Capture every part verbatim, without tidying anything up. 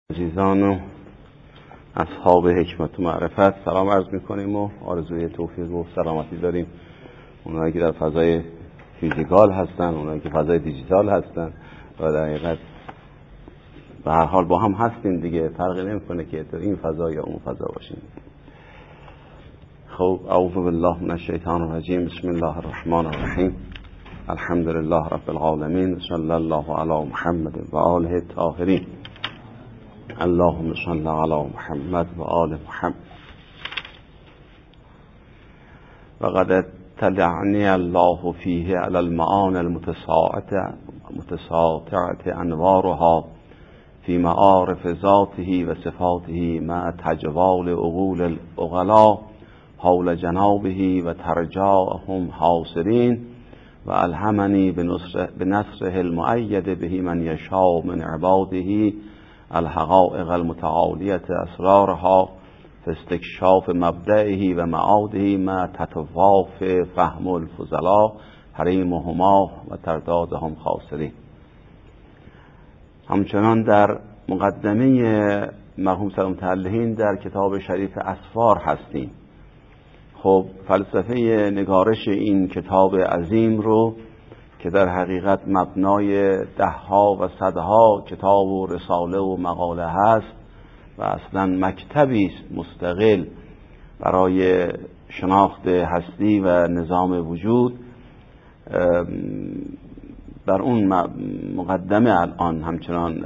عزیزان و اصحاب حکمت و معرفت سلام عرض میکنیم و آرزوی توفیق و سلامتی داریم. اونایی که در فضای فیزیکال هستن، اونایی که فضای دیجیتال هستن و در حقیقت به هر حال با هم هستیم دیگه، فرقی نمیکنه که تو این فضا یا اون فضا باشیم. خب اعوذ بالله من الشیطان الرجیم. بسم الله الرحمن الرحیم. الحمد لله رب العالمین. صلی الله علی محمد و آله الطاهرین. اللهم صل علی محمد و آل محمد. وقد اطلعنی الله فیه علی المعانی المتساطعة انوارها فی معارف ذاته و صفاته مع تجوال عقول العقلاء حول جنابه و ترجاهم حاصرین و الهمنی بنصره المؤید به من یشاء من عباده الحقائق المتعالیة اسرارها فاستکشاف مبدئه و معاده ما تتواف فهم الفضلاء حریمهما و تردادهم خاسرین. همچنان در مقدمه مرحوم سلام متعلهین در کتاب شریف اسفار هستیم. خب فلسفه نگارش این کتاب عظیم رو که در حقیقت مبنای دهها و صدها کتاب و رساله و مقاله هست و اصلا مکتبی است مستقل برای شناخت هستی و نظام وجود، در اون مقدمه الان همچنان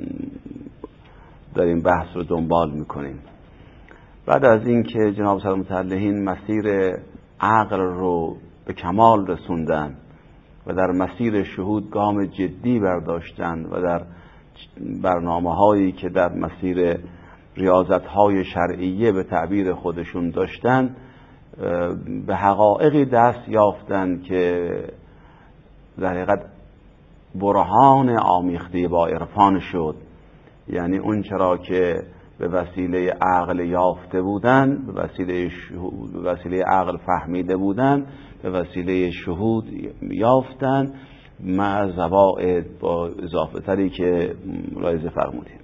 داریم بحث رو دنبال میکنیم. بعد از این که جناب سلام متعلهین مسیر عقل رو به کمال رسوندن و در مسیر شهود گام جدی برداشتند و در برنامه هایی که در مسیر ریاضت های شرعیه به تعبیر خودشون داشتن به حقایقی دست یافتند که در حقیقت برهان آمیخته با عرفان شد. یعنی اون چرا که به وسیله عقل یافته بودند، به وسیله شهود، به وسیله عقل فهمیده بودند، به وسیله شهود یافتند مع زوائد با اضافه تری که ملاحظه فرمودیم.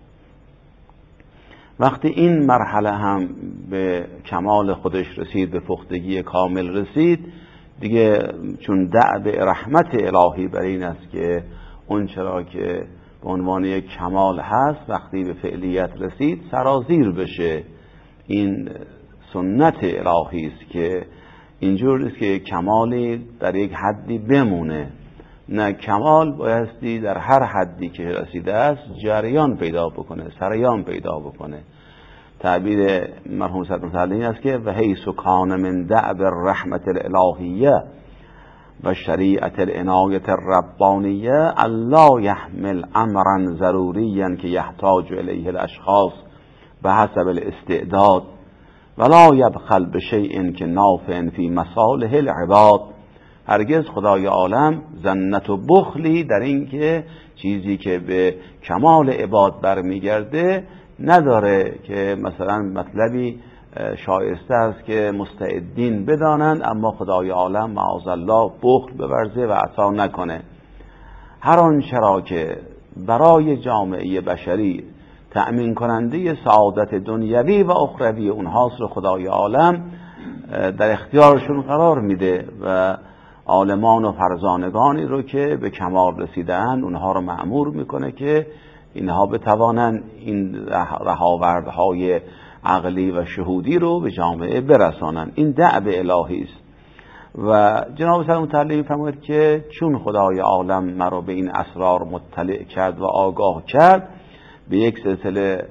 وقتی این مرحله هم به کمال خودش رسید، به پختگی کامل رسید دیگه، چون دأب رحمت الهی بر این است که اون چرا که به عنوان یک کمال هست وقتی به فعلیت رسید سرازیر بشه. این سنت الهی است که اینجور است که کمالی در یک حدی بمونه، نه کمال بایستی در هر حدی که رسیده است جریان پیدا بکنه، سریان پیدا بکنه. تعبیر مرحوم سلام متعلهین است که و حیث کان من دأب الرحمت الالهیه و شریعت العنایت الربانیه الا یحمل امرا ضروریا که یحتاج الیه الاشخاص به حسب الاستعداد ولا یبخل بشیء که نافع فی مصالح العباد. هرگز خدای عالم ذنت و بخلی در این که چیزی که به کمال عباد برمیگرده نداره که مثلا مطلبی شایسته است که مستعدین بدانند اما خدای عالم معاذ الله بخل بورزه و عطا نکنه. هر آنچه را که برای جامعه بشری تأمین کننده سعادت دنیوی و اخروی اونهاست رو خدای عالم در اختیارشون قرار میده و عالمان و فرزانگانی رو که به کمال رسیدن اونها رو مأمور میکنه که اینها بتوانند این رهاوردهای عقلی و شهودی رو به جامعه برسانند. این دأب الهی است. و جناب سلام متعلهین فرمود که چون خدای عالم مرا به این اسرار مطلع کرد و آگاه کرد، به یک سلسله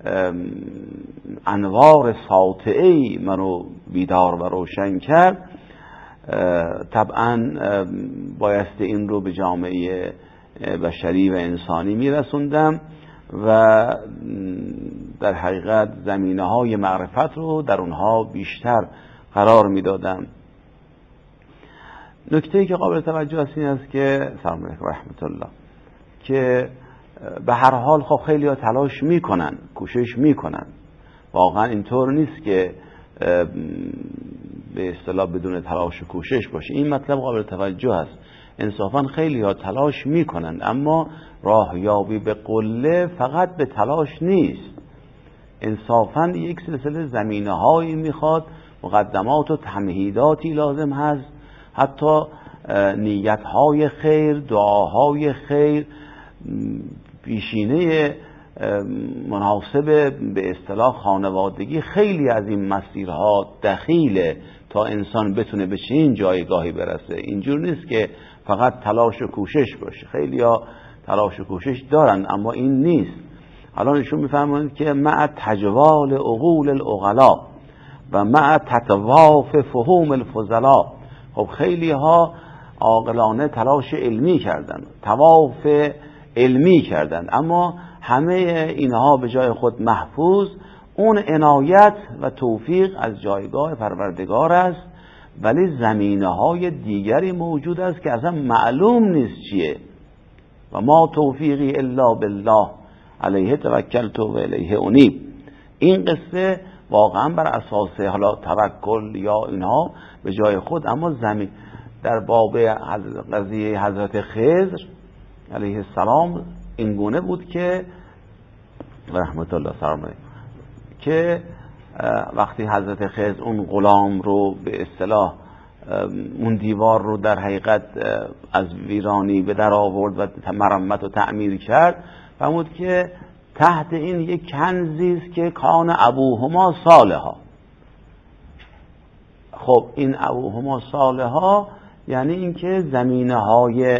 انوار ساطعی منو بیدار و روشن کرد، طبعا بایست این رو به جامعه بشری و انسانی میرسوندم و در حقیقت زمینه های معرفت رو در اونها بیشتر قرار میدادم. نکته‌ای که قابل توجه است این است که سلام علیکم و رحمت الله که به هر حال خب خیلی ها تلاش میکنن، کوشش میکنن، واقعا اینطور نیست که به اصطلاح بدون تلاش و کوشش باشه. این مطلب قابل توجه است. انصافا خیلی ها تلاش میکنند، اما راهیابی به قله فقط به تلاش نیست. انصافا یک سلسله زمینه هایی میخواد، مقدمات و تمهیداتی لازم هست، حتی نیت های خیر، دعاهای خیر، پیشینه مناسب به اصطلاح خانوادگی. خیلی از این مسیرها دخیله تا انسان بتونه به چنین جایگاهی برسه. اینجور نیست که فقط تلاش و کوشش باشه. خیلی ها تلاش و کوشش دارن اما این نیست. الان ایشون میفرمایند که مع تجوال عقول العقلا و مع تطواف فهوم الفضلا. خب خیلی ها عاقلانه تلاش علمی کردن، طواف علمی کردن، اما همه اینها به جای خود محفوظ. اون عنایت و توفیق از جایگاه پروردگار است، ولی زمینه های دیگری موجود است که اصلا معلوم نیست چیه. و ما توفیقی الا بالله علیه توکلت و الیه انیب. این قصه واقعا بر اساس حالا توکل یا اینها به جای خود، اما زمین در باب قضیه حضرت خضر علیه السلام اینگونه بود که رحمت الله سلام که وقتی حضرت خضر اون غلام رو به اصطلاح اون دیوار رو در حقیقت از ویرانی به در آورد و مرمت و تعمیر کرد، فرمود که تحت این یک کنزی است که کان ابوهما صالحا. خب این ابوهما صالحا یعنی اینکه زمینه های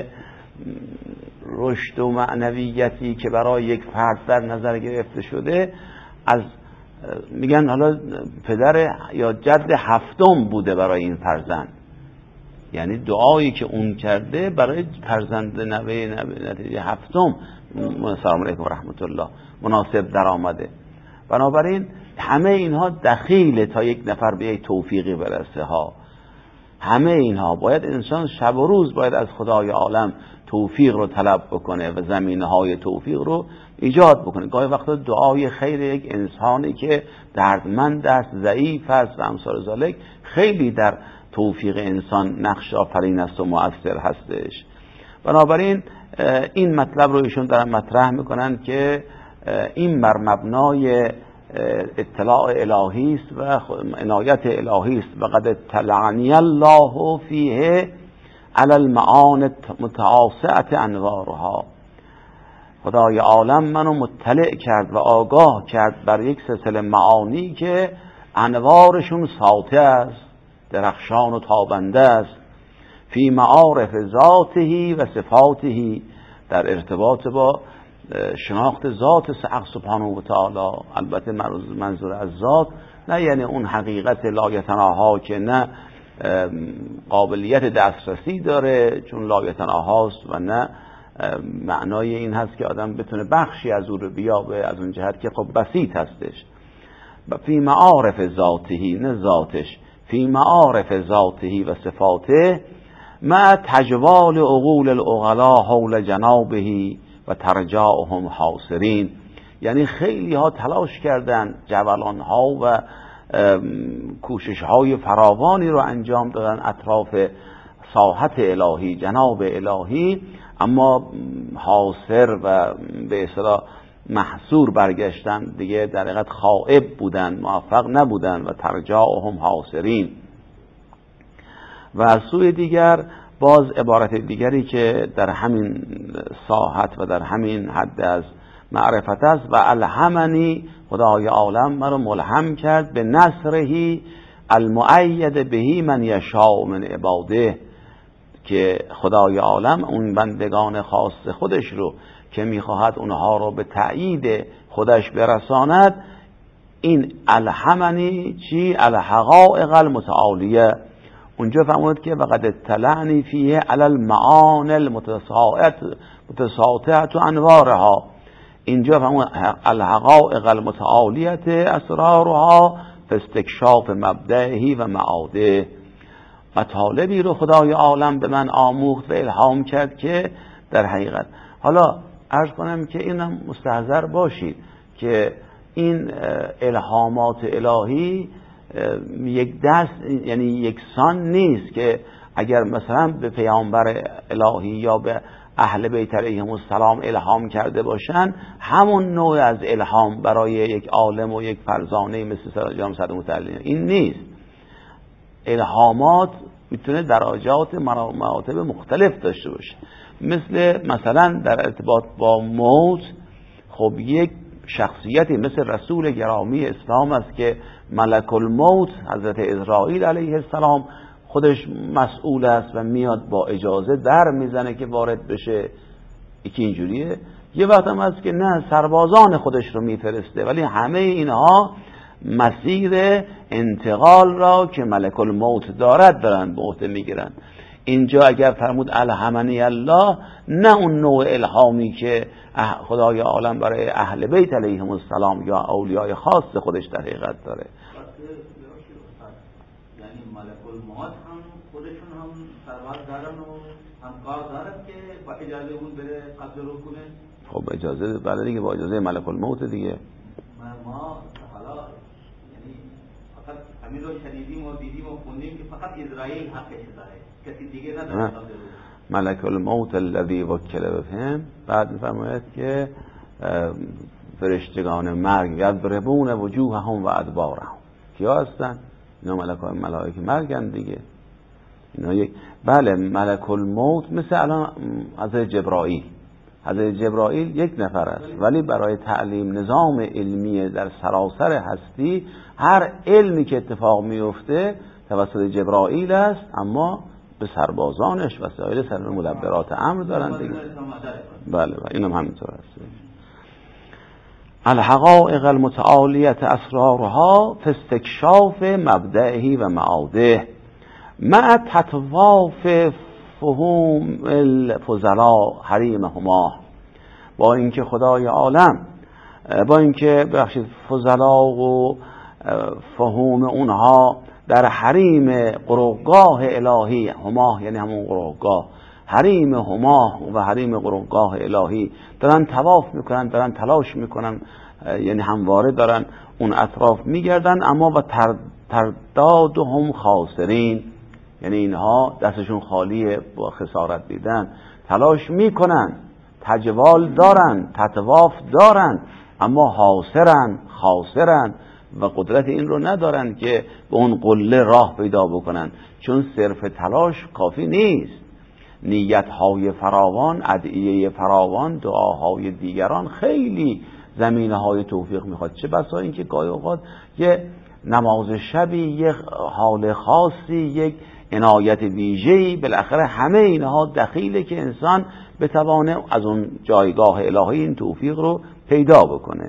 رشد و معنویتی که برای یک فرد در نظر گرفته شده، از میگن حالا پدر یا جد هفتم بوده برای این فرزند. یعنی دعایی که اون کرده برای فرزند نوه نتیجه هفتم سلام علیکم و رحمت الله مناسب در آمده. بنابراین همه اینها دخیله تا یک نفر به یک توفیقی برسه ها. همه اینها باید انسان شب و روز باید از خدای عالم توفیق رو طلب بکنه و زمینه های توفیق رو ایجاد بکنه. گاهی وقتا دعای خیر یک انسانی که دردمند است، ضعیف است و امثال ذالک خیلی در توفیق انسان نقش آفرین است و مؤثر هستش. بنابراین این مطلب رو ایشون دارن مطرح میکنن که این بر مبنای اطلاع الهی است و عنایت الهی است. و قد اطلعنی الله فیه علی المعانی متعاصعة انوارها. خدای عالم منو مطلع کرد و آگاه کرد بر یک سلسله معانی که انوارشون ساطع است، درخشان و تابنده است. فی معارف ذاته و صفاته، در ارتباط با شناخت ذات حق سبحانه و تعالی. البته منظور از ذات نه یعنی اون حقیقت لایتناها که نه قابلیت دسترسی داره چون لایتناهاست، و نه معنای این هست که آدم بتونه بخشی از او رو بیابه، از اون جهت که خب بسیط هستش. فی معارف ذاته، نه ذاتش، فی معارف ذاته و صفاته مع تجوال عقول العقلا حول جنابه و ترجاهم حاصرین. یعنی خیلی ها تلاش کردن، جولان ها و کوشش های فراوانی رو انجام دادن اطراف ساحت الهی، جناب الهی، اما حاصر و به اصطلاح محصور برگشتن، دیگه در حقیقت خائب بودن، موفق نبودن. و ترجاهم حاصرین. و از سوی دیگر باز عبارت دیگری که در همین ساحت و در همین حد از معرفت است، و الهمنی، خدای عالم مرا ملهم کرد به نصرهی المؤید بهی من یشاء من عباده، که خدای عالم اون بندگان خاص خودش رو که میخواهد اونها رو به تأیید خودش برساند. این الهمنی چی؟ الحقائق المتعالیه. اونجا فرمود که وقد اطلعنی فیه علی المعانی المتساطعة انوارها. اینجا فرمود الحقائق المتعالیه اسرارها فاستکشاف مبدئه و معاده. مطالبی رو خدای عالم به من آموخت و الهام کرد که در حقیقت، حالا عرض کنم که اینم مستحضر باشید که این الهامات الهی یک دست یعنی یکسان نیست که اگر مثلا به پیامبر الهی یا به اهل بیت علیهم السلام الهام کرده باشن، همون نوع از الهام برای یک عالم و یک فرزانه مثل جناب صدر متعلی این نیست. الهامات میتونه درجات مراتب مختلف داشته باشه. مثل مثلا در ارتباط با موت، خب یک شخصیتی مثل رسول گرامی اسلام است که ملک الموت حضرت اسرائیل علیه السلام خودش مسئول است و میاد با اجازه در میزنه که وارد بشه. یکی اینجوریه. یه وقت هم هست که نه، سربازان خودش رو میفرسته، ولی همه اینها مسیر انتقال را که ملک الموت دارد دارن به عهده میگیرن. اینجا اگر فرمود الهمنی الله، نه اون نوع الهامی که خدای عالم برای اهل بیت علیهم السلام یا اولیای خاص خودش در حقیقت داره. یعنی ملک الموت هم خودشون هم سرباز دارن و همکار دارن که با اجازه اون بره قبض رو کنه. خب اجازه بله دیگه، با اجازه ملک الموت دیگه. ما حالا یعنی فقط همین رو شنیدیم و دیدیم و خوندیم که فقط اسرائیل حقش داره، کسی دیگه نداره. ملک الموت الذی وکل بهم، بعد میفرماید که فرشتگان مرگ یضربون وجوههم و ادبارهم. کیا هستن؟ اینا ملائکه ملائکه مرگن دیگه. اینا یک بله ملک الموت مثل الان حضرت جبرائیل. حضرت جبرائیل یک نفر است، ولی برای تعلیم نظام علمی در سراسر هستی هر علمی که اتفاق میفته توسط جبرائیل است، اما به سربازانش وسایل سر مدبرات امر دارن دیگه. بله و اینم همینطور است. الحقائق المتعالیه اسرارها فی استکشاف مبدئه و معاده مع تطواف فهوم الفضلاء حریمهما. با اینکه خدای عالم با اینکه بخشید فضلا و فهوم اونها در حریم قربگاه الهی، هما یعنی همون قربگاه، حریم هما و حریم قربگاه الهی دارن طواف میکنن، دارن تلاش میکنن، یعنی همواره دارن اون اطراف میگردن، اما و ترداد هم خاسرین، یعنی اینها دستشون خالیه با خسارت دیدن، تلاش میکنن، تجوال دارن، تطواف دارن، اما حاصرن خاسرن و قدرت این رو ندارن که به اون قله راه پیدا بکنن، چون صرف تلاش کافی نیست. نیت‌های فراوان، ادعیه فراوان، دعاهای دیگران خیلی زمینه‌های توفیق میخواد. چه بسا این که گاهی اوقات یه نماز شبی، یک حال خاصی، یک عنایت ویژه‌ای، بالاخره همه اینها دخیله که انسان بتوانه از اون جایگاه الهی این توفیق رو پیدا بکنه.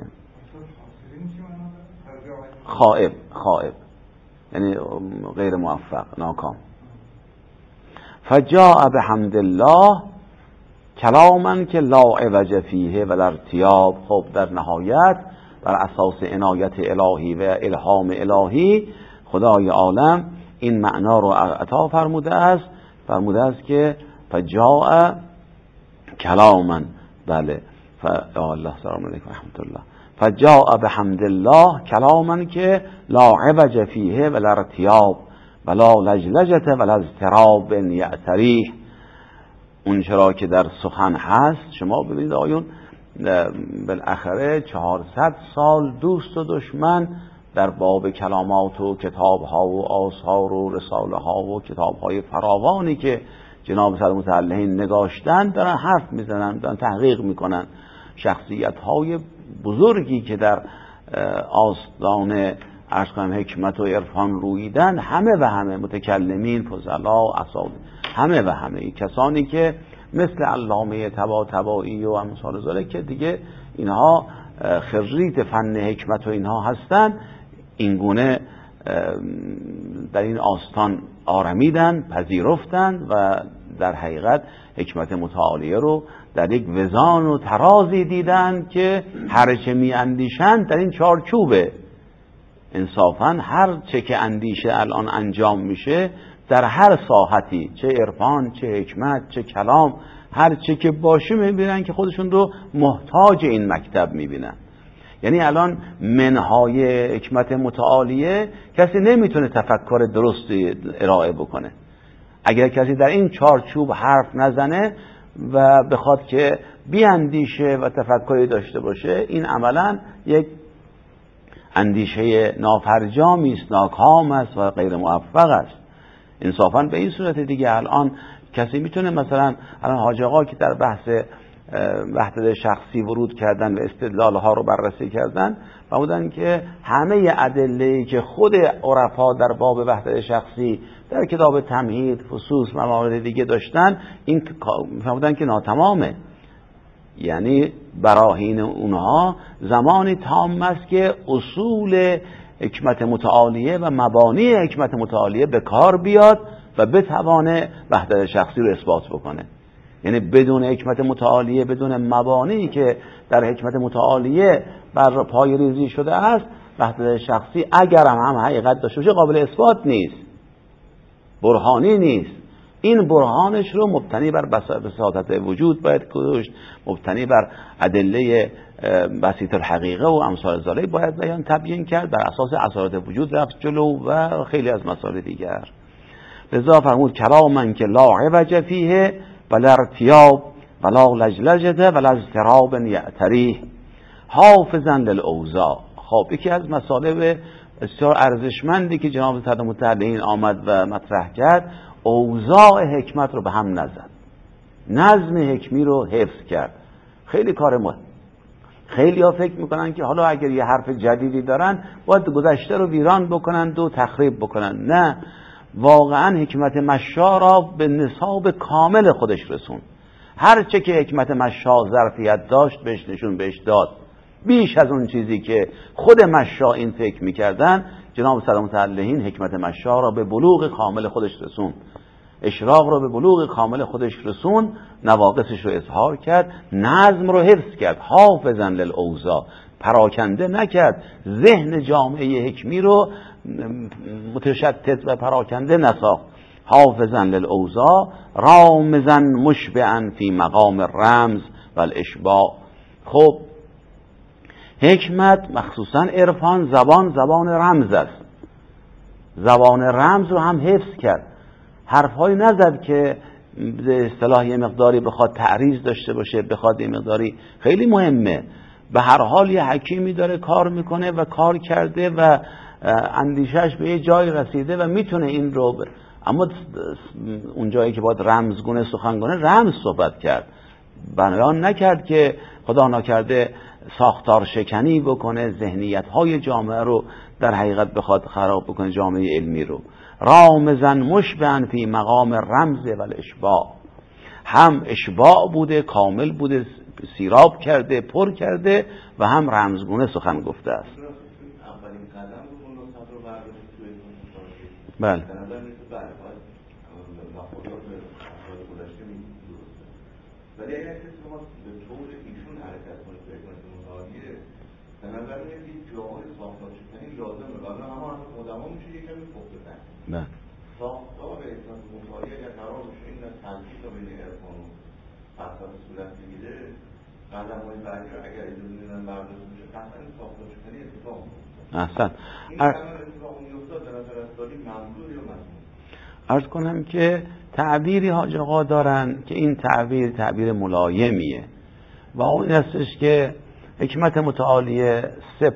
خائب خائب یعنی غیر موفق، ناکام. فجاء بحمد الله کلاما که لا عوج فیه ولا ارتیاب. خب در نهایت بر اساس عنایت الهی و الهام الهی خدای عالم این معنا رو عطا فرموده است، فرموده است که فجاء کلاما، بله الله سلام علیکم رحمت الله، فجاء بحمد الله کلاما که لا عوج فیه ولا ارتیاب ولا لجلجت ولا اضطراب یعتریه. اون چرا که در سخن هست، شما ببینید آیون بالاخره چهارصد سال دوست و دشمن در باب کلامات و کتاب ها و آثار و رساله ها و کتاب های فراوانی که جناب صدر متعلهین نگاشتن دارن حرف میزنن، دارن تحقیق میکنن. شخصیت های بزرگی که در آستان عرض کنم حکمت و عرفان رویدن، همه و همه متکلمین، فضلا، اساتید، همه و همه کسانی که مثل علامه طباطبایی و امثال ذالک که دیگه اینها خرید فن حکمت و اینها هستن، اینگونه در این آستان آرمیدن، پذیرفتن و در حقیقت حکمت متعالیه رو در یک وزان و ترازی دیدن که هر چه می اندیشند در این چارچوبه. انصافاً هر چه که اندیشه الان انجام میشه در هر ساحتی، چه عرفان، چه حکمت، چه کلام، هر چه که باشه میبینن که خودشون رو محتاج این مکتب میبینن. یعنی الان منهای حکمت متعالیه کسی نمیتونه تفکر درست ارائه بکنه. اگر کسی در این چارچوب حرف نزنه و بخواد که بیاندیشه و تفکری داشته باشه، این عملا یک اندیشه نافرجامی است، ناکام است و غیر موفق است. انصافاً به این صورت دیگه الان کسی میتونه مثلا الان حاج آقا که در بحث وحدت شخصی ورود کردن و استدلال ها رو بررسی کردن و بودن که همه ادله‌ای که خود عرفا در باب وحدت شخصی در کتاب تمهید، فصوص، موارد دیگه داشتن، این بودن که ناتمامه. یعنی براهین اونها زمانی تام است که اصول حکمت متعالیه و مبانی حکمت متعالیه به کار بیاد و بتوانه وحدت شخصی رو اثبات بکنه. یعنی بدون حکمت متعالیه، بدون مبانی که در حکمت متعالیه بر پای ریزی شده است، وحدت شخصی اگر هم, هم حقیقت داشته باشه قابل اثبات نیست، برهانی نیست. این برهانش رو مبتنی بر بساطت وجود باید گذاشت، مبتنی بر ادله بسیط الحقیقه و امثال ذالک باید بیان تبیین کرد، بر اساس اثرات وجود رفت جلو و خیلی از مسائل دیگر. لذا فرمود کلاما که لا عوج فیه ولا ارتیاب ولا لجلجه ولا اضطراب یعتریه حافظا للاوضاع. خب یکی از مسائل بسیار ارزشمندی که جناب صدر متعلین آمد و مطرح کرد، اوضاع حکمت رو به هم نزد، نظم حکمی رو حفظ کرد. خیلی کار مهم. خیلی ها فکر میکنن که حالا اگر یه حرف جدیدی دارن باید گذشته رو ویران بکنن و تخریب بکنن. نه، واقعا حکمت مشا را به نصاب کامل خودش رسون. هر چه که حکمت مشا ظرفیت داشت بهش نشون بهش داد، بیش از اون چیزی که خود مشا این فکر میکردن. جناب صدر متعلین حکمت مشا را به بلوغ کامل خودش رسون، اشراق را به بلوغ کامل خودش رسون، نواقصش رو اظهار کرد، نظم رو حفظ کرد، حافظا للاوضاع، پراکنده نکرد، ذهن جامعه حکمی رو متشتت و پراکنده نساخت. حافظا للاوضاع رامزا مشبعا فی مقام الرمز و الاشباع. خب حکمت مخصوصا عرفان زبان زبان رمز است، زبان رمز رو هم حفظ کرد، حرفهایی نزد که به اصطلاح یه مقداری بخواد تعریض داشته باشه، بخواد یه مقداری خیلی مهمه. به هر حال یه حکیمی داره کار میکنه و کار کرده و اندیشش به یه جای رسیده و میتونه این رو ب... اما اون جایی که باید رمزگونه سخنگونه رمز صحبت کرد، بیان نکرد که خدا ناکرده ساختار شکنی بکنه، ذهنیت های جامعه رو در حقیقت بخواد خراب بکنه، جامعه علمی رو. رامزن مشبعن فی مقام رمز و الاشباع، هم اشباع بوده، کامل بوده، سیراب کرده، پر کرده و هم رمزگونه سخن گفته است. اولین قدم بود اون نصحت رو برداشت توی اون بله. به نظر میسه برفت مخورات به گذشته میدونسته، ولی اگر کسی ما به طور ایشون حرکت کنه به حکمت متعالیه، به نظر میاد یک جاهای ساختار شکنی لازمه، ولی همه هم مدما میشه یکم پخته تر. بله. ساختار حکمت متعالیه اگر قرار باشه این از تلقیق بین عرفان و فلسفه صورت بگیره، قدم های بعدی رو اگر اجازه دیدن برداشت میشه، قطعا این ساختار شکنی اتفاق میفته. احسن. این قدم اتفاق میفته به نظر از داری منظور یا مضمون؟ عرض کنم که تعبیری حاج آقا دارن که این تعبیر تعبیر ملایمیه و اون هستش که حکمت متعالیه سه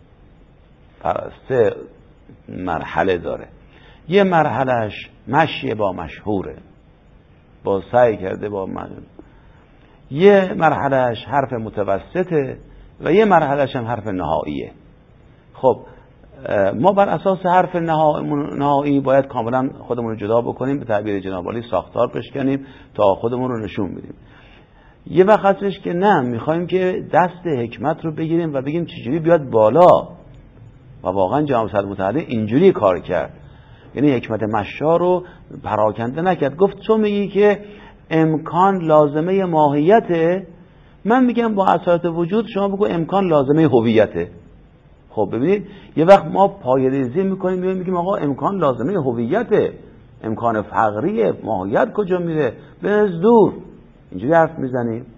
سه مرحله داره. یه مرحلهش مشی با مشهوره، با سعی کرده با من. یه مرحلهش حرف متوسطه و یه مرحلهش هم حرف نهاییه. خب ما بر اساس حرف نهایی باید کاملا خودمون رو جدا بکنیم، به تعبیر جناب عالی ساختار بشکنیم تا خودمون رو نشون بدیم. یه وقت هستش که نه، میخوایم که دست حکمت رو بگیریم و بگیم چجوری بیاد بالا، و واقعا جناب صدر متعالی اینجوری کار کرد. یعنی حکمت مشا رو پراکنده نکرد، گفت تو میگی که امکان لازمه ماهیته، من میگم با اثرات وجود شما بگو امکان لازمه هویته. خب ببینید یه وقت ما پایه‌ریزی میکنیم میگیم آقا امکان لازمه هویته، امکان فقریه، ماهیت کجا میره؟ به دور اینجوری حرف میزنیم.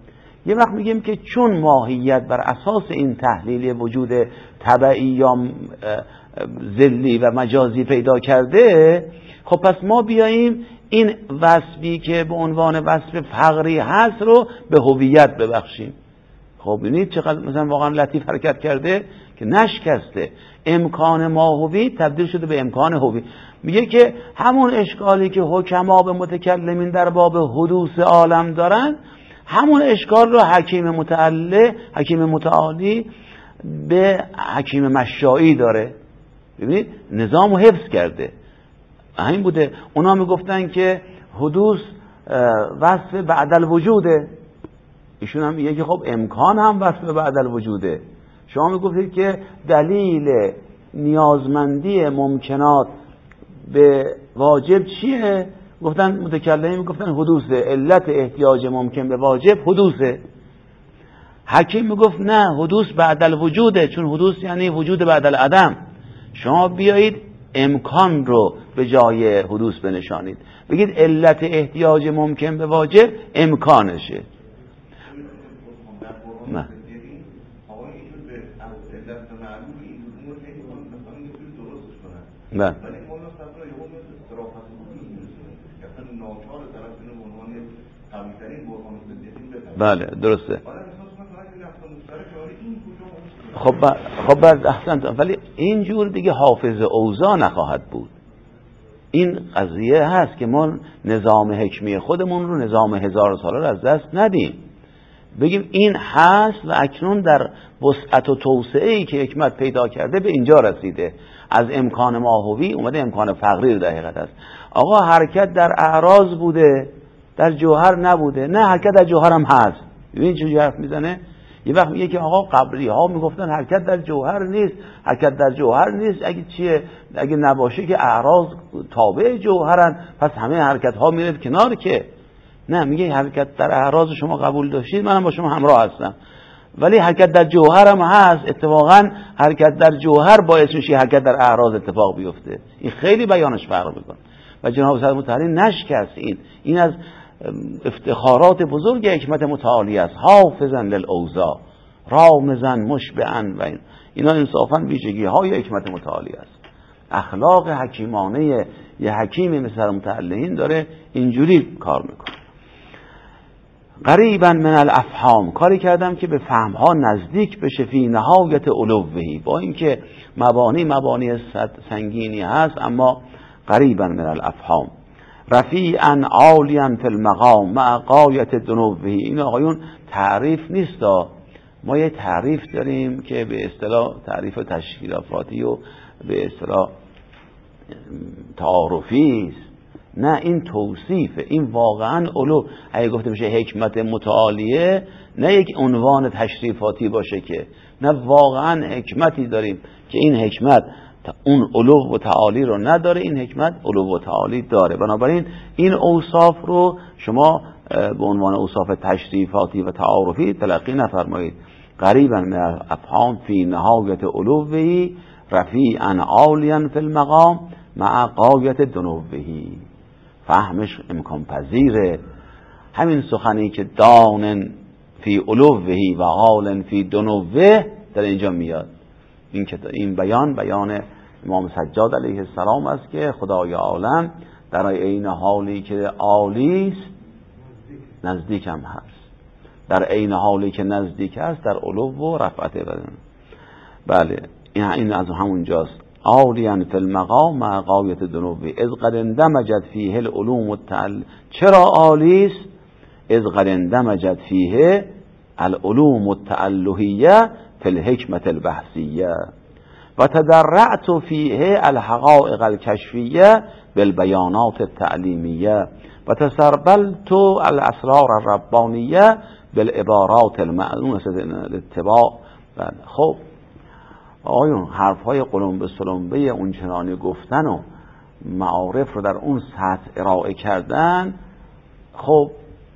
یه وقت میگیم که چون ماهیت بر اساس این تحلیل وجود طبعی یا ذلی و مجازی پیدا کرده، خب پس ما بیاییم این وصفی که به عنوان وصف فقری هست رو به هویت ببخشیم. خب ببینید چقدر مثلا واقعا لطیف حرکت کرده که نشکسته. امکان ماهوی تبدیل شده به امکان هوی. میگه که همون اشکالی که حکما به متکلمین در باب حدوث عالم دارن، همون اشکال رو حکیم متعالی حکیم متعالی به حکیم مشائی داره. ببینید نظامو حفظ کرده. همین بوده. اونا میگفتن که حدوث وصف بعد الوجوده، ایشون هم میگه که خب امکان هم وصف بعد الوجوده. شما میگفتید که دلیل نیازمندی ممکنات به واجب چیه؟ گفتن متکلمین میگفتن حدوثه، علت احتیاج ممکن به واجب حدوثه. حکیم میگفت نه، حدوث بعد الوجوده، چون حدوث یعنی وجود بعد العدم. شما بیایید امکان رو به جای حدوث بنشانید، بگید علت احتیاج ممکن به واجب امکانشه. نه نه بله درسته. خب ب... خب بعد احسنت، ولی اینجور دیگه حافظ اوضاع نخواهد بود. این قضیه هست که ما نظام حکمی خودمون رو، نظام هزار ساله رو از دست ندیم، بگیم این هست و اکنون در وسعت و توسعه‌ای که حکمت پیدا کرده به اینجا رسیده. از امکان ماهوی اومده امکان فقری در حقیقت است. آقا حرکت در اعراض بوده، در جوهر نبوده. نه، حرکت در جوهر هم هست. ببین چه حرف میزنه. یه وقت میگه که آقا قبلی ها میگفتن حرکت در جوهر نیست، حرکت در جوهر نیست. اگه چیه؟ اگه نباشه که اعراض تابع جوهرن، پس همه حرکت ها میره کنار. که نه، میگه حرکت در اعراض شما قبول داشتید، منم با شما همراه هستم، ولی حرکت در جوهر هم هست. اتفاقا حرکت در جوهر باعث میشه حرکت در اعراض اتفاق بیفته. این خیلی بیانش فرق میکنه و جناب سید متعالی نشکست. این این از افتخارات بزرگ حکمت متعالی است. حافظا للاوضاع رامزا مشبعا، و این اینا انصافا ویژگی های حکمت متعالی است. اخلاق حکیمانه یه حکیم مثل متعلین داره اینجوری کار میکنه. قریبا من الافهام، کاری کردم که به فهمها نزدیک بشه. فی نهایت علوهی، با اینکه مبانی مبانی سنگینی هست، اما قریبا من الافهام. رفیعا عالیا فی المقام مع غایت دنوهی. این آقایون تعریف نیست، ما یه تعریف داریم که به اصطلاح تعریف تشکیلافاتی و به اصطلاح تعارفی است. نه، این توصیفه. این واقعا علو، اگه گفته بشه حکمت متعالیه، نه یک عنوان تشریفاتی باشه، که نه، واقعا حکمتی داریم که این حکمت اون علو و تعالی رو نداره، این حکمت علو و تعالی داره. بنابراین این اوصاف رو شما به عنوان اوصاف تشریفاتی و تعارفی تلقی نفرمایید. قریبا من الافهام فی نهایت علوهی رفیعا عالیا فی المقام مع غایت دنوهی. فهمش امکان پذیره. همین سخنی که دان فی علوهی و عال فی دنوه در اینجا میاد. این این بیان بیان امام سجاد علیه السلام است که خدای عالم در عین حالی که عالی است نزدیک هم هست، در عین حالی که نزدیک است در علو و رفعت بدن. بله، این از همون جاست. عالیا فی المقام مع غایت دنوی اذ قد اندمجت فیه العلوم التعل. چرا عالی است؟ اذ قد اندمجت فیه العلوم التعلهیه فی الحکمت البحثیه و تدرعت فیه الحقائق الکشفیه بالبیانات التعلیمیه و تسربلت الاسرار الربانیه بالعبارات المعلومه الاتباع. خب آیون حرف های قلمبه سلمبه اون چنانی گفتن و معارف رو در اون سطح ارائه کردن، خب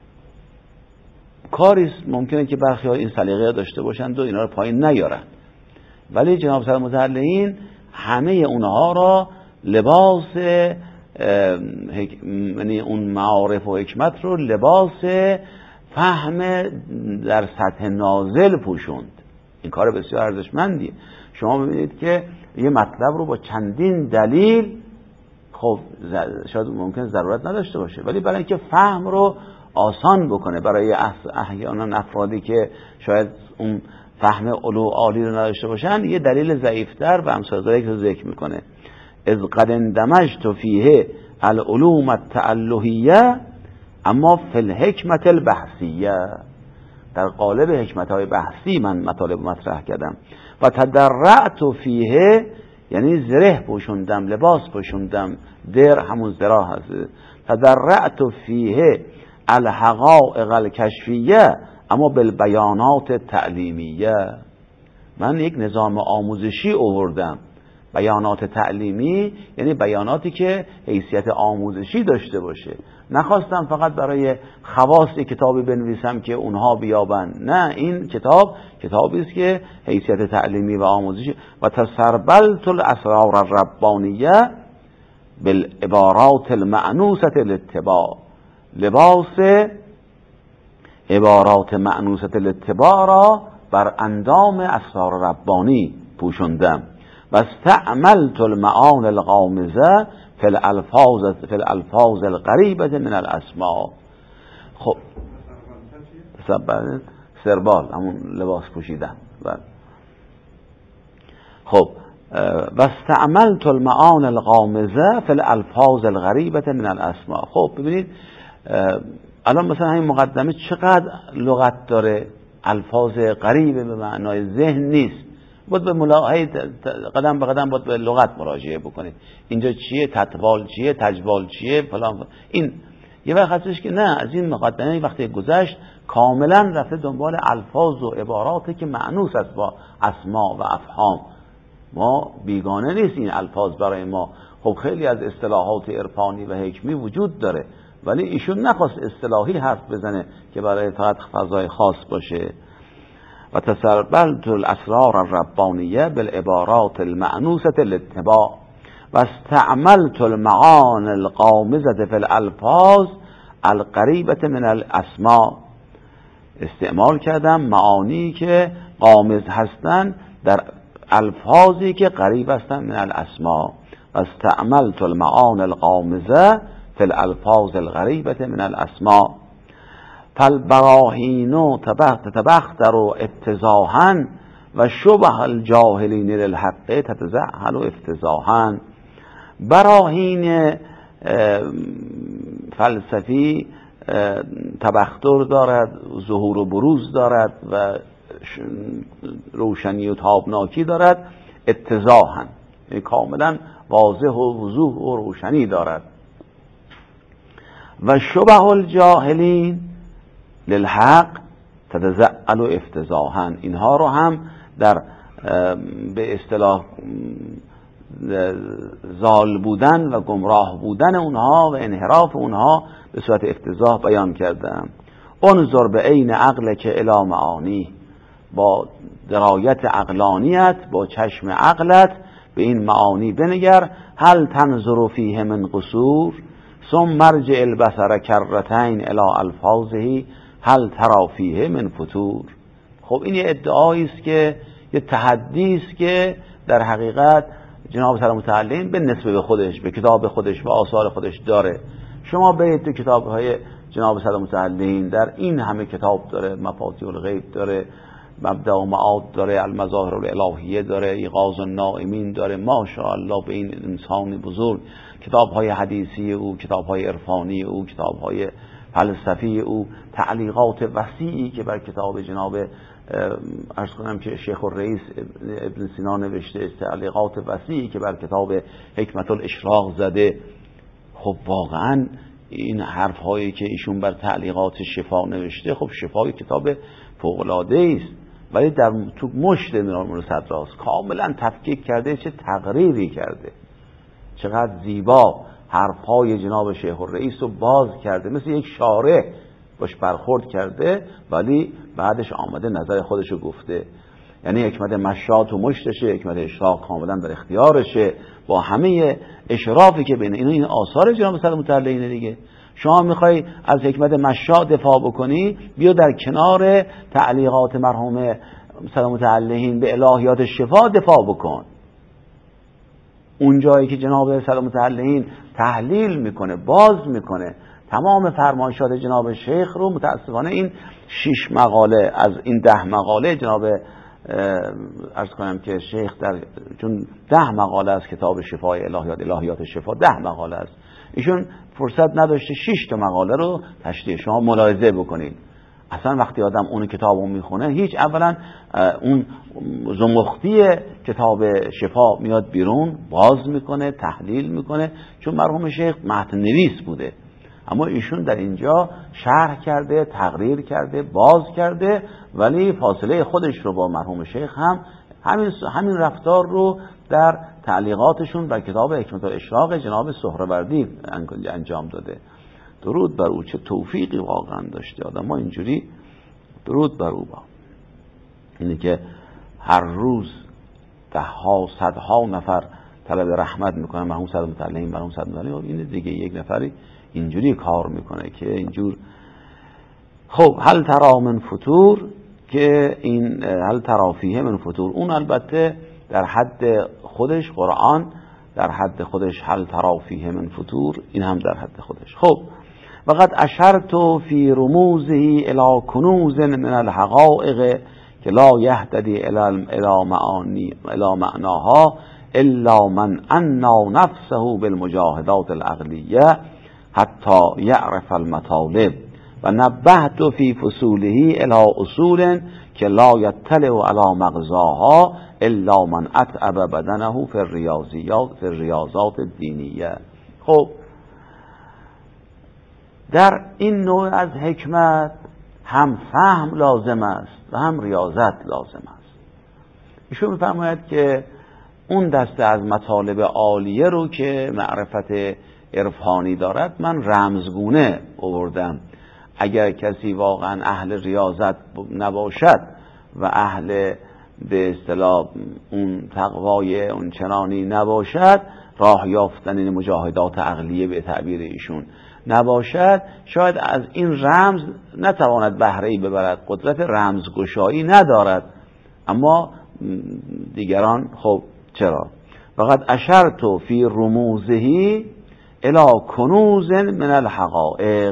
کاریست ممکنه که برخی ها این سلیقه داشته باشند و اینا رو پایین نیارن، ولی جناب سید متعلین همه اونها را لباس یعنی اون معارف و حکمت رو لباس فهم در سطح نازل پوشوند. این کار بسیار ارزشمندیه. شما ببینید که یه مطلب رو با چندین دلیل، خب شاید ممکن ضرورت نداشته باشه، ولی برای اینکه فهم رو آسان بکنه برای احیانا افرادی که شاید اون فهم علو عالی رو نداشته باشن، یه دلیل ضعیفتر و امثال ذلک رو ذکر میکنه. اذ قد اندمجت فیه العلوم التألهیه اما فی الحکمت البحثیه، در قالب حکمت های بحثی من مطالب مطرح کردم. و تدرعت فیه یعنی زره پوشوندم، لباس پوشوندم، در همون زرا هست. تدرعت فیه الحقائق الکشفیه اما بالبیانات تعلیمیه، من یک نظام آموزشی آوردم. بیانات تعلیمی یعنی بیاناتی که حیثیت آموزشی داشته باشه. نخواستم فقط برای خواص کتابی بنویسم که اونها بیابن، نه، این کتاب کتابی است که حیثیت تعلیمی و آموزشی. و تسربلت الاسرار الربانیه بالعبارات المعنوسه الاتباع، لباس عبارات معنوسه الاتباع را بر اندام اسرار ربانی پوشوندم. و استعملت المعانی الغامضه فی الالفاظ فی الالفاظ الغریبه من الاسماء. خب سربال همون لباس پوشیدن. خب و استعملت المعانی الغامضه فی الالفاظ الغریبه من الاسماء. خب ببینید الان مثلا همین مقدمه چقدر لغت داره، الفاظ غریبه به معنای ذهن نیست. باید به ملاحظه قدم به قدم باید به لغت مراجعه بکنید. اینجا چیه، تطوال چیه، تجوال چیه، فلان. این یه وقت هستش که نه، از این مقدمه وقتی گذشت کاملا رفته دنبال الفاظ و عباراتی که معنوس است با اسما و افهام. ما بیگانه نیست این الفاظ برای ما. خب خیلی از اصطلاحات عرفانی و حکمی وجود داره، ولی ایشون نخواست اصطلاحی حرف بزنه که برای فقط فضای خاص باشه. و تسربلت الاسرار الربانیه بالعبارات المعنوسه الاتباع و استعملت المعانی الغامضه فی الالفاظ القریبه من الاسماء. استعمال کردم معانی که غامض هستند در الفاظی که قریب هستند من الاسماء. و استعملت المعانی الغامضه فی الالفاظ الغریبه من الاسماء. فالبراهین تتبختر ابتزاحا و شبه الجاهلین للحق تتزعل افتضاحا. براهین فلسفی تبختر دارد، ظهور و بروز دارد و روشنی و تابناکی دارد، اتضاحا یعنی کاملا واضح و وضوح و روشنی دارد. و شبه الجاهلین للحق تتزعل افتضاحا، اینها رو هم در به اصطلاح ضال بودن و گمراه بودن اونها و انحراف اونها به صورت افتضاح بیان کردم. انظر به عین عقل که الی معانی، با درایت عقلانیت، با چشم عقلت به این معانی بنگر. هل تنظر فیه من قصور ثم مرجع البصر کرتین الی الفاظه هل ترا فیه من فتور. خب این یه ادعایی است که یه تحدی است که در حقیقت جناب سلام متعلم به نسبت به خودش، به کتاب خودش و آثار خودش داره. شما برید تو کتاب‌های جناب سلام متعلم، در این همه کتاب داره، مفاتیح الغیب داره، مبدأ و معاد داره، المظاهر الالهیه داره، ایقاظ النائمین داره. ماشاءالله به این انسان بزرگ کتاب‌های حدیثی او، کتاب‌های عرفانی او، کتاب‌های فلسفی او، تعلیقات وسیعی که بر کتاب جناب عرض کنم که شیخ الرئیس ابن سینا نوشته، تعلیقات وسیعی که بر کتاب حکمت الاشراق زده. خب واقعا این حرف هایی که ایشون بر تعلیقات شفا نوشته، خب شفای کتاب فوق العاده است، ولی در تو مشت نور صدراست کاملا تفکیک کرده، چه تقریری کرده، چقدر زیبا حرفهای جناب شیخ الرئیس رو باز کرده، مثل یک شارح باش برخورد کرده، ولی بعدش آمده نظر خودش رو گفته. یعنی حکمت مشات و مشتشه، حکمت اشراق کاملا در اختیارشه، با همه اشرافی که بین این این آثار جناب سلام متعلقینه دیگه. شما میخوای از حکمت مشاء دفاع بکنی، بیا در کنار تعلیقات مرحوم سلامت علیهم به الهیات شفا دفاع بکن. اون جایی که جناب سلامت علیهم تحلیل میکنه، باز میکنه تمام فرمایشات جناب شیخ رو، متاسفانه این شش مقاله از این ده مقاله جناب عرض کنم که شیخ در چون ده مقاله از کتاب شفای الهیات الهیات شفا ده مقاله است، ایشون فرصت نداشته شش تا مقاله رو تشریح. شما ملاحظه بکنید اصلا وقتی آدم اون کتاب رو میخونه، هیچ اولا اون زمختی کتاب شفا میاد بیرون، باز میکنه، تحلیل میکنه، چون مرحوم شیخ متن نویس بوده، اما ایشون در اینجا شرح کرده، تقریر کرده، باز کرده، ولی فاصله خودش رو با مرحوم شیخ هم همین همین رفتار رو در تعلیقاتشون بر کتاب حکمت الاشراق جناب سهروردی انجام داده. درود بر او، چه توفیقی واقعا داشته آدم ما اینجوری درود بر او با اینه که هر روز ده ها صدها نفر طلب رحمت میکنن، مرحوم سلامت علیهم مرحوم سلامت علیهم، این دیگه یک نفری اینجوری کار میکنه که اینجور. خب هل ترا من فطور، که این هل ترا فیه من فطور، اون البته در حد خودش، قرآن در حد خودش هل ترا فیه من فطور، این هم در حد خودش. خب وقد اشرت فی رموزه الی کنوز من الحقائق که لا یهتدی الی معانی الی معناها الا من انا نفسه بالمجاهدات العقلیه حتی یعرف المطالب و نبهت فی فصوله الی اصول که لا یطلع علی مغزاها الا من اتعب بدنه فی الریاضیات فی الریاضات الدینیه. خب در این نوع از حکمت هم فهم لازم است و هم ریاضت لازم است. ایشون می‌فرماید که اون دسته از مطالب عالیه رو که معرفت عرفانی دارد من رمزگونه آوردم. اگر کسی واقعا اهل ریاضت نباشد و اهل به اصطلاح اون تقوای اون چنانی نباشد، راه یافتن این مجاهدات عقلیه به تعبیر ایشون نباشد، شاید از این رمز نتواند بهره‌ای ببرد، قدرت رمزگشایی ندارد. اما دیگران خب چرا؟ فقط اشرت فی رموزه الی کنوز من الحقائق،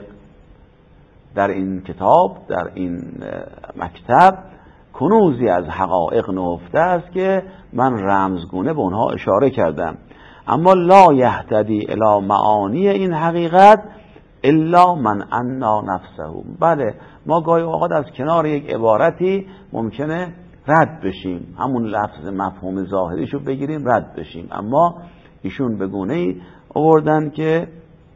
در این کتاب در این مکتب کنوزی از حقایق نهفته است که من رمزگونه به اونها اشاره کردم. اما لا یهتدی الی معانی این حقیقت الا من انا نفسه. بله ما گاهی اوقات از کنار یک عبارتی ممکنه رد بشیم، همون لفظ مفهوم ظاهریشو بگیریم رد بشیم، اما ایشون به گونه‌ای آوردن که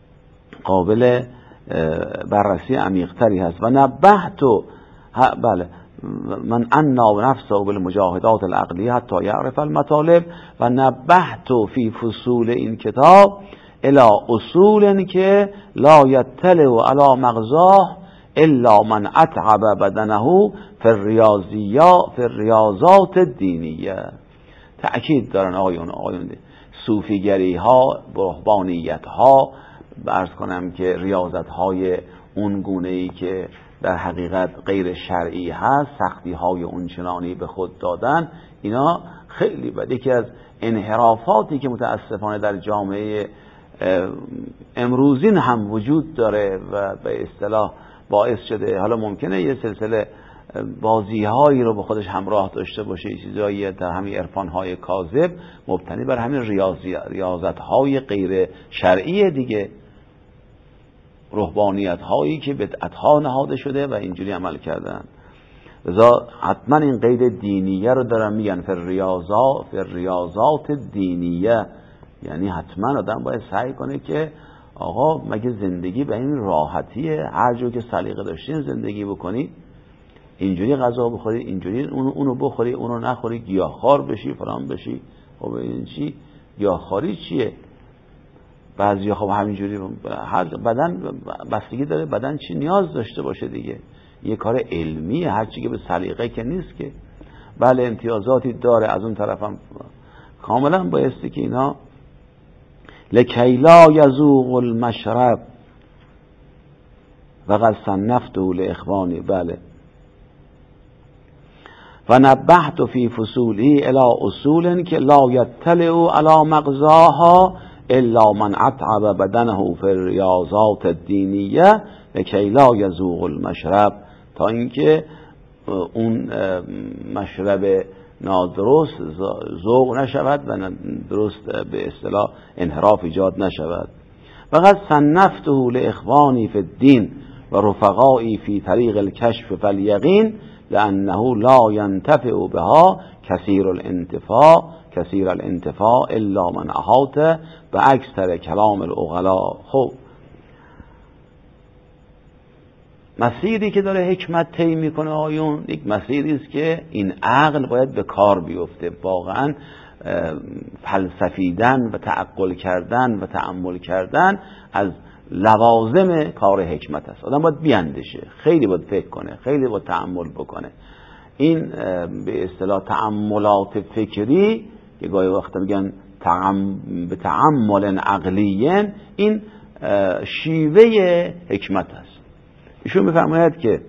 قابل بررسی عمیق‌تری هست. و نبهتو، بله من انا نفسه بالمجاهدات العقلیه حتی یعرف المطالب و نبهتو فی فصول این کتاب الی اصول که لا یطلع علی مغزاه الا من اتعب بدنه فی الریاضیات فی الریاضات الدینیه. تأکید دارن آقایون آقایون صوفیگری ها، رهبانیت ها، عرض کنم که ریاضت های اون گونه‌ای که در حقیقت غیر شرعی هست، سختی های اون چنانی به خود دادن، اینا خیلی بده. یکی از انحرافاتی که متاسفانه در جامعه امروزین هم وجود داره و به اصطلاح باعث شده، حالا ممکنه یه سلسله بازی هایی رو به خودش همراه داشته باشه، چیزایی در همین عرفان های کاذب مبتنی بر همین ریاضی ریاضت های غیر شرعی دیگه، رهبانیت هایی که بدعت ها نهاده شده و اینجوری عمل کردن. لذا حتما این قید دینیه رو دارن میگن فی الریاضات فی الریاضات دینیه، یعنی حتما آدم باید سعی کنه که آقا مگه زندگی به این راحتیه؟ هر جور که سلیقه داشتین زندگی بکنی، اینجوری غذا بخوری، اینجوری اونو اونو بخوری، اونو نخوری، گیاهخوار بشی، فلان بشی. خب این چی؟ گیاهخواری چیه؟ بعضیا خب همینجوری هر بدن بستگی داره بدن چی نیاز داشته باشه دیگه. یه کار علمیه، هر چی که به سلیقه که نیست که. بله امتیازاتی داره، از اون طرفم کاملا بایستی که اینا لکی لا یذوق المشرب و قد صنفته لاخوانی. بله. و نبهت فی فصولی الی اصول که لا یطلع علی مغزاها الا من اتعب بدنه فی الریاضات الدینیه لکی لا یذوق المشرب، تا اینکه اون مشرب نادرست ذوق نشود و درست به اصطلاح انحراف ایجاد نشود. فقط صنفته لاخوانی فی الدین و رفقایی فی طریق الکشف فالیقین لانه لا ینتفع بها کثیر الانتفاع کثیر الانتفاع الا من احاط به اکثر کلام العقلاء. خب مسیری که داره حکمت طی میکنه آیون یک مسیری است که این عقل باید به کار بیفته. واقعا فلسفیدن و تعقل کردن و تأمل کردن از لوازم کار حکمت است. آدم باید بیاندیشه، خیلی باید فکر کنه، خیلی باید تأمل بکنه. این به اصطلاح تأملات فکری که گاهی وقت میگن تعم... به تأمل عقلی، این شیوه حکمت است. ایشون میفرماید که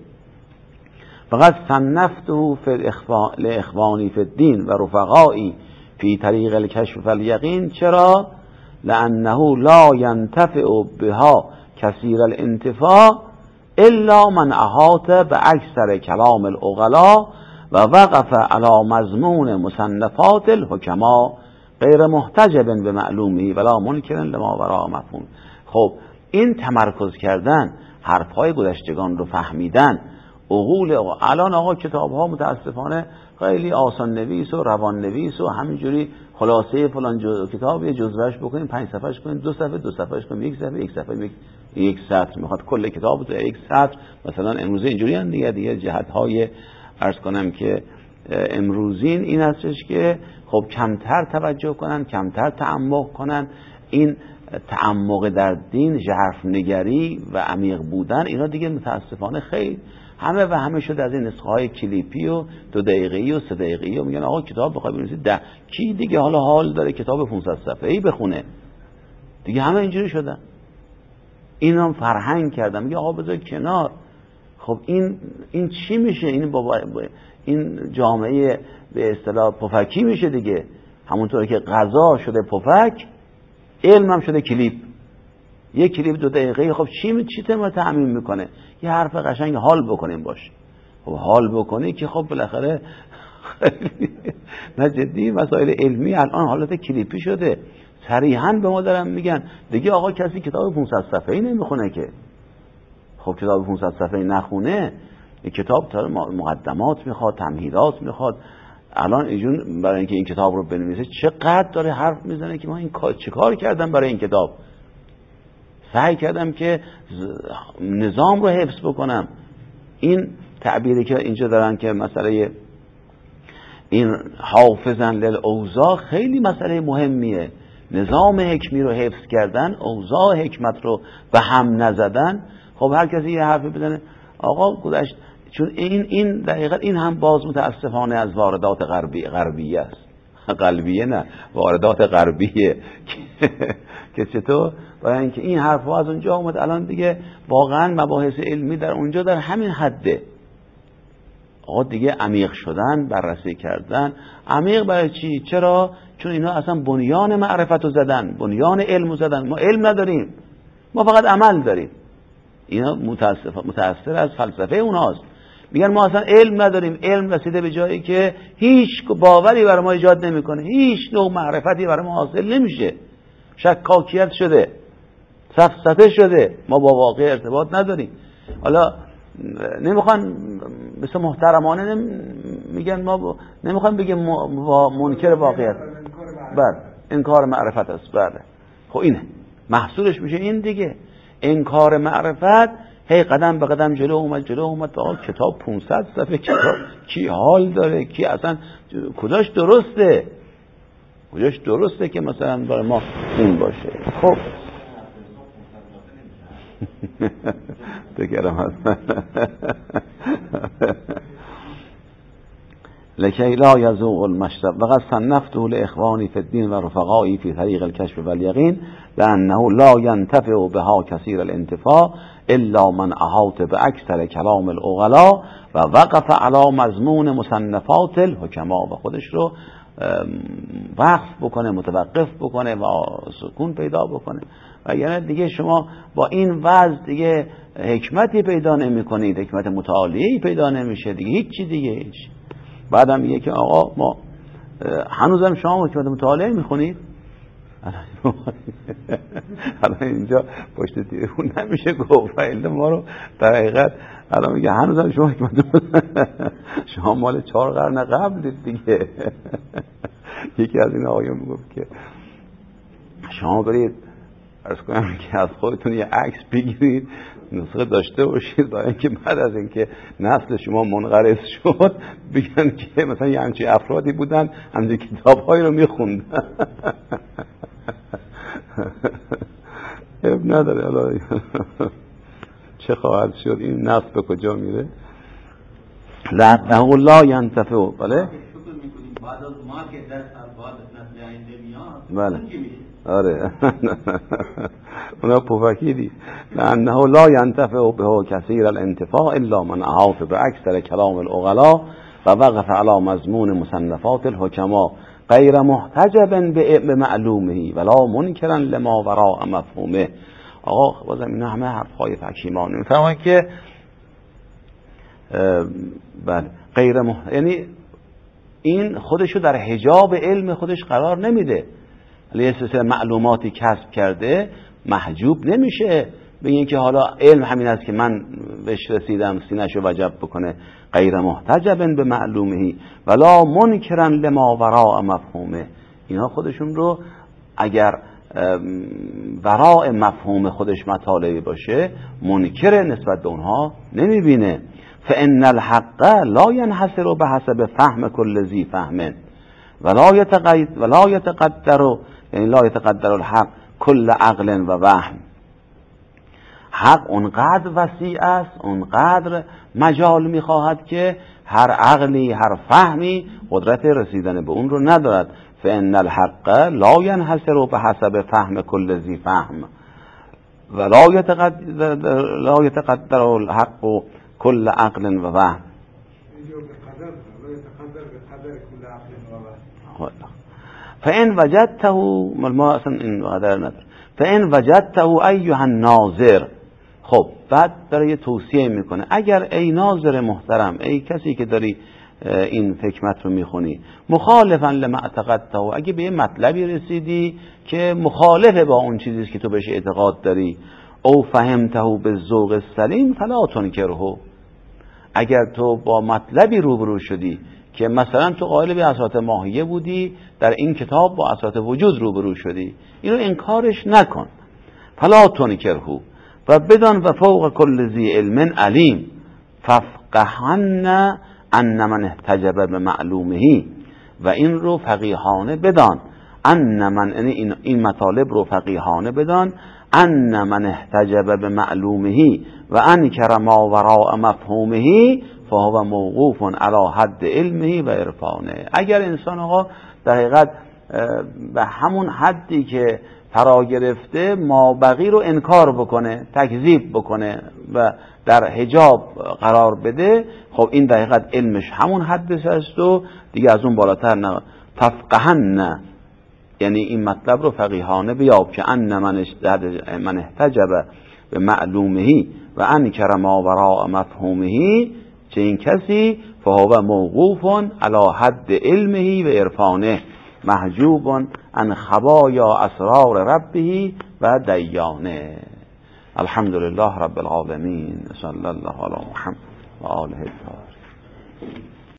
فقط صنفته فی الاخوان لاخوانی فی الدین و رفقایی فی طریق الکشف فالیقین. چرا؟ لانه لا ینتفع بها کثیر الانتفاع الا من احاط به اکثر کلام العقلاء و وقف علی مضمون مصنفات الحکما غیر محتجب به معلومی ولا منکر لما وراء مفهوم. خب این تمرکز کردن، حرفهای گذشتگان رو فهمیدن، عقول الان آقا کتاب ها متاسفانه خیلی آسان نویس و روان نویس و همینجوری خلاصه فلان جو کتاب یه جزوهش بکنیم، پنج صفحهش کنیم، دو صفحه دو صفحهش کنیم، یک صفحه یک صفحه یک, یک سطر میخواد کل کتاب تو یک سطر. مثلا امروزه اینجوری هم دیگه دیگه جهت های عرض کنم که امروزین این هستش که خب کمتر توجه کنن، کمتر تعمق کنن. این تعمق در دین، ژرف نگری و عمیق بودن، اینا دیگه متاسفانه خیلی همه و همه شده از این نسخه های کلیپی و دو دقیقه‌ای و سه دقیقه‌ای و میگن آقا کتاب بخوای بنویسی ده کی دیگه حالا حال داره کتاب پانصد صفحه‌ای بخونه دیگه؟ همه اینجوری شدن. اینا فرهنگ کردن، میگه آقا بذار کنار. خب این این چی میشه؟ این بابا این جامعه به اصطلاح پفکی میشه دیگه. همونطور که غذا شده پفک، علم هم شده کلیپ. یک کلیپ دو دقیقه، خب چی چی تم تعمیم میکنه؟ یه حرف قشنگ حال بکنیم باش. خب حال بکنی که خب بالاخره نه جدی مسائل علمی الان حالت کلیپی شده. صریحاً به ما دارن میگن دیگه آقا کسی کتاب پانصد صفحه‌ای نمیخونه که. خب کتاب پانصد صفحه‌ای نخونه، این کتاب مقدمات میخواد، تمهیدات میخواد. الان ایشون برای اینکه این کتاب رو بنویسه چقدر داره حرف میزنه که ما این چه کار کردم برای این کتاب، سعی کردم که نظام رو حفظ بکنم. این تعبیری که اینجا دارن که مسئله این حافظن للاوضاع خیلی مسئله مهمیه. نظام حکمی رو حفظ کردن، اوضاع حکمت رو به هم نزدن. خب هر کسی یه حرفی بزنه آقا گذشت، چون این این دقیقاً این هم باز متاسفانه از واردات غربی غربیه است. قلبیه نه، واردات غربیه که چطور برای اینکه این حرفا از اونجا اومد. الان دیگه واقعا مباحث علمی در اونجا در همین حده. آقا دیگه عمیق شدن، بررسی کردن. عمیق برای چی؟ چرا؟ چون اینا اصلا بنیان معرفت رو زدن، بنیان علم رو زدن. ما علم نداریم، ما فقط عمل داریم. اینا متاسف متاثر از فلسفه اوناست. میگن ما اصلا علم نداریم، علم رسیده به جایی که هیچ باوری برای ما ایجاد نمیکنه، هیچ نوع معرفتی برای ما حاصل نمیشه، شکاکیت شده، سفسطه شده، ما با واقع ارتباط نداریم. حالا نمیخوان مثل محترمانه میگن ما نمیخوان بگیم منکر واقعیت، بله انکار معرفت است. بله خب اینه محصولش میشه این دیگه، انکار معرفت. هی قدم به قدم جلو اومد جلو اومد تا کتاب پانصد صفحه کتاب کی حال داره، کی اصلا کجاش درسته، کجاش درسته که مثلا برای ما این باشه. خب بگرم هست لکی لا یذوق المشرب وقد صنفته لاخوانی فی الدین و رفقایی فی طریق الکشف والیقین لانه لا ینتفع بها کثیر الانتفاع الا من احاط باکثر کلام العقلا و وقف علی مضمون مصنفات الحکما و خودش رو وقف بکنه، متوقف بکنه و سکون پیدا بکنه. و یعنی دیگه شما با این وضع دیگه حکمتی پیدا نمی کنید، حکمت متعالیه‌ای پیدا نمیشه دیگه، هیچی دیگه هیچ. بعدم میگه که آقا ما هنوزم شما حکمت متعالیه میخونید؟ الان اینجا پشت تلفن نمیشه گفت فایل ما رو در حقیقت الان میگه هنوزم شما حکمت شما مال چهار قرن قبل دیگه. یکی از این آقایون میگفت که شما برید عرض کنم که از خودتون یه عکس بگیرید نسخه داشته باشید برای اینکه بعد از اینکه نسل شما منقرض شد بگن که مثلا یه همچین افرادی بودن همچین کتاب‌هایی رو میخوندن. اب نداره الان چه خواهد شد، این نسل به کجا میره؟ لعنه لا ینتفع. بله شکر میکنیم بعد از ما که در بعد از نسل آینده میاد. بله آره اونا پوفکیدی. لانه لا ینتفع به کثیر الانتفاع الا من احاط باکثر کلام العقلا و وقف علی مضمون مصنفات الحکما غیر محتجب به معلومه ولا منکرا لما وراء مفهومه. آقا بازم اینا همه حرفهای حکیمانه میفهمن که بله غیر محتجب، یعنی این خودشو در حجاب علم خودش قرار نمیده، یه سلسله معلوماتی کسب کرده محجوب نمیشه به این که حالا علم همین است که من بهش رسیدم سینه‌شو وجب بکنه. غیر محتجب به معلومه ولا منکرا لما وراء مفهومه. اینا خودشون رو اگر وراء مفهوم خودش مطالبی باشه منکر نسبت به اونها نمیبینه. فان الحق لا ينحصر بحسب فهم كل ذی فهم ولا يتقید ولا يتقدر، یعنی لا يتقدر الحق کل عقل و وهم. حق اونقدر وسیع است، اونقدر مجال میخواهد که هر عقلی هر فهمی قدرت رسیدن به اون رو ندارد. فان الحق لا ينحصر بحسب فهم كل ذی فهم ولا يتقدر لا يتقدر الحق کل عقل و وهم. فإن وجدته ما اصلا این قدر نداره. فإن وجدته ایها الناظر. خب بعد برای توصیه میکنه اگر ای ناظر محترم، ای کسی که داری این حکمت رو میخونی، مخالفا لما اعتقدته، اگه به یه مطلبی رسیدی که مخالفه با اون چیزی که تو بهش اعتقاد داری، او فهمته بالذوق السلیم فلا تنکره، اگر تو با مطلبی روبرو شدی که مثلا تو قائل به اساس ماهیه بودی، در این کتاب با اساس وجود روبرو شدی، اینو انکارش نکن. فلا تنکره و بدان و فوق کل ذی علم علیم ففقهن ان من احتجب به معلومه، و این رو فقیهانه بدان، ان من این, این مطالب رو فقیهانه بدان، ان من احتجب به معلومه و انکر ما وراء مفهومه فهو موقوف علی حد علمه و عرفانه. اگر انسان آقا در حقیقت به همون حدی که فرا گرفته ما بقی رو انکار بکنه، تکذیب بکنه و در حجاب قرار بده، خب این در حقیقت علمش همون حدش است و دیگه از اون بالاتر نه. ففقهن، یعنی این مطلب رو فقیهانه بیاب که ان من احتجب به معلومه و انکر ما وراء مفهومه، چه این کسی فهو موقوف علی حد علمه و عرفانه محجوب عن خبایا اسرار ربه و دیانه. الحمدلله رب العالمین، صلی الله علی محمد و آله الطاهرین.